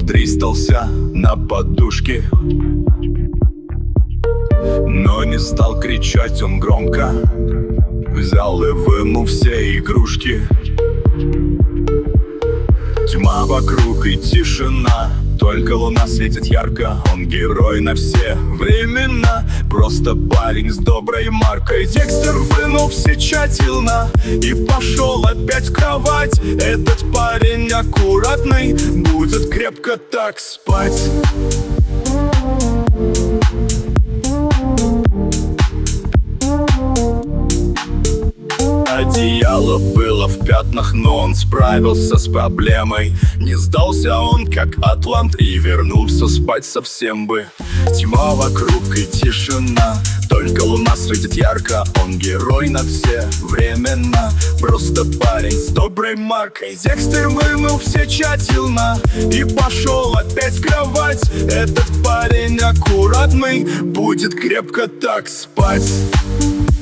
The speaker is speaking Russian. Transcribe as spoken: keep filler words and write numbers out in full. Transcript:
дристался на подушке, но не стал кричать он громко. Взял и вынул все игрушки. Тьма вокруг и тишина, только луна светит ярко. Он герой на все времена, просто парень с доброй маркой. Декстер вынул все тщательно и пошел опять в кровать. Этот парень аккуратный будет крепко так спать. Одеяло было в пятнах, но он справился с проблемой. Не сдался он, как атлант, и вернулся спать совсем бы. Тьма вокруг и тишина, только луна светит ярко. Он герой на все времена, просто парень с доброй маркой. Декстер вымыл все тщательно и пошел опять в кровать. Этот парень аккуратный будет крепко так спать.